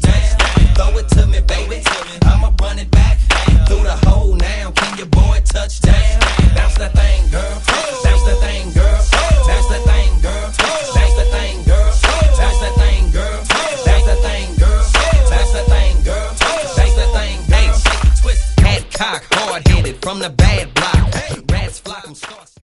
touchdown. Throw it to me, baby. I'ma run it back through the hole now. Can your boy touch down? Bounce that thing, girl. Bounce that thing, girl. Bounce that thing, girl. Bounce that thing, girl. Bounce that thing, girl. Bounce that thing, girl. Bounce that thing, girl. Bounce that thing, girl. Twist, hat cock, hard headed from the bad.